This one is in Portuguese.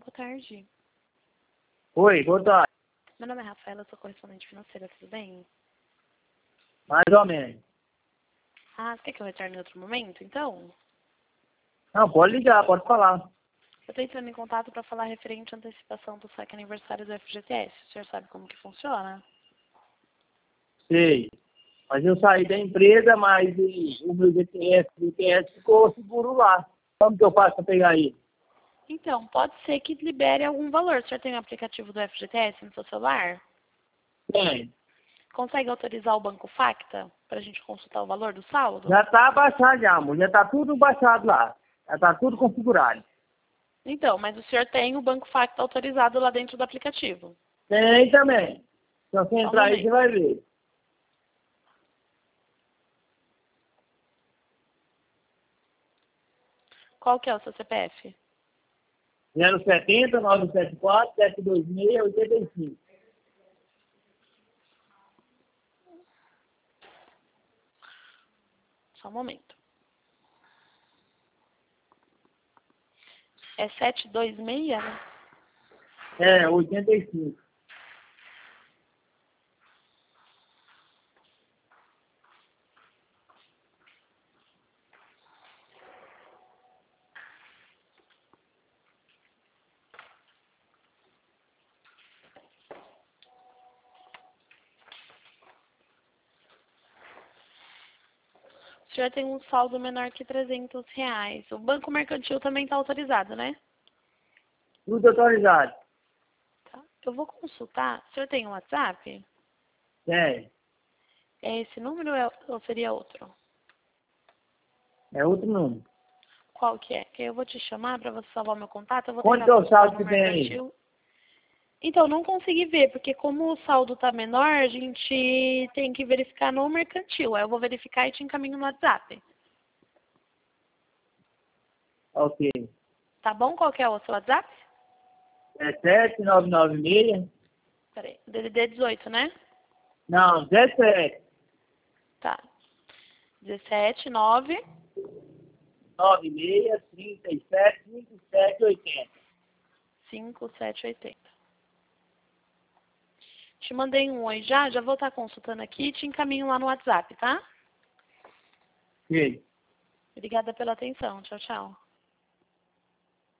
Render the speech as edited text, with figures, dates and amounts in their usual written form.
boa tarde. Oi, boa tarde. Meu nome é Rafaela, sou correspondente financeira, tudo bem? Mais ou menos. Ah, você quer que eu retorne em outro momento, então? Não, pode ligar, pode falar. Eu estou entrando em contato para falar referente à antecipação do saque aniversário do FGTS. O senhor sabe como que funciona? Sei. Mas eu saí da empresa, mas o meu GTS ficou seguro lá. Como que eu faço para pegar ele? Então, pode ser que libere algum valor. O senhor tem o aplicativo do FGTS no seu celular? Tem. Consegue autorizar o Banco Facta para a gente consultar o valor do saldo? Já está baixado já, amor. Já está tudo baixado lá. Já está tudo configurado. Então, mas o senhor tem o Banco Facta autorizado lá dentro do aplicativo? Tem também. Se você Só um entrar aí, você momento. vai ver. Qual que é o seu CPF? 070 974 726 85. Só um momento. É 726, né? É, 85. O senhor tem um saldo menor que R$ 300. O Banco Mercantil também está autorizado, né? Tudo autorizado. Tá. Eu vou consultar. O senhor tem um WhatsApp? Tem. É esse número ou seria outro? É outro número. Qual que é? Que eu vou te chamar para você salvar meu contato. Eu vou Quanto tentar que é o consultar saldo no que tem aí? Mercantil. Então, não consegui ver, porque como o saldo está menor, a gente tem que verificar no Mercantil. Aí eu vou verificar e te encaminho no WhatsApp. Ok. Tá bom? Qual que é o seu WhatsApp? É 7996. Peraí. DDD 18, né? Não, 17. Tá. 179. 96 37 57 80. 5780. Te mandei um oi já vou estar consultando aqui e te encaminho lá no WhatsApp, tá? Ok. Obrigada pela atenção. Tchau, tchau.